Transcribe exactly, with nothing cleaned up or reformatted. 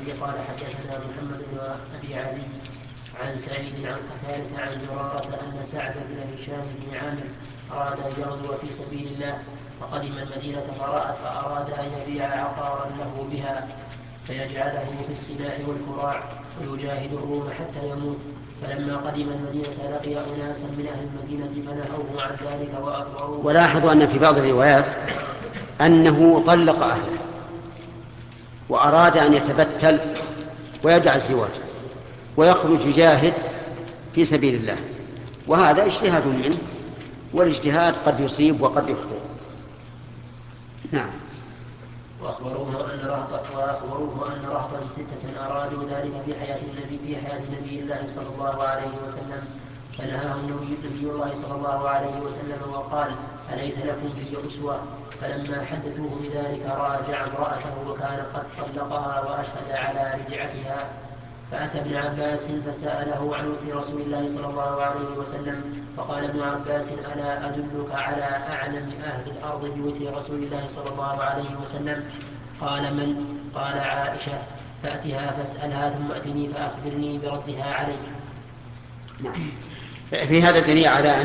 وبه قال حدثنا محمد بن أبي علي عن سعيد عن قتادة عن زرارة أن سعد بن هشام بن عامر أراد أن يغزو في سبيل الله فقدم المدينة فأراد أن يبيع عقارا له بها فيجعله في السلاح والكراع ويجاهد الروم حتى يموت. فلما قدم المدينة لقي أناسا من أهل المدينة فنهوه عن ذلك وأخبروه. ولاحظوا أن في بعض الروايات أنه طلق أهله وأراد أن يتبتل ويدع الزواج ويخرج يجاهد في سبيل الله، وهذا اجتهاد منه، والاجتهاد قد يصيب وقد يخطئ. نعم. وأخبروه أن رهطا وأخبروه أن رهطا ستة أرادوا ذلك في حياة النبي في حياة نبي الله صلى الله عليه وسلم فنهاهم نبي الله صلى الله عليه وسلم وقال: أليس لكم في أسوة؟ فلما حدثوه بذلك راجع امرأته وكان قد طلقها وأشهد على رجعتها، فأتى ابن عباس فسأله عن وتر رسول الله صلى الله عليه وسلم فقال ابن عباس: ألا أدلك على أعلم أهل الأرض بوتر رسول الله صلى الله عليه وسلم؟ قال: من؟ قال: عائشة. فأتها فاسألها ثم أتني فأخبرني بردها عليك. نعم. في هذا دليل على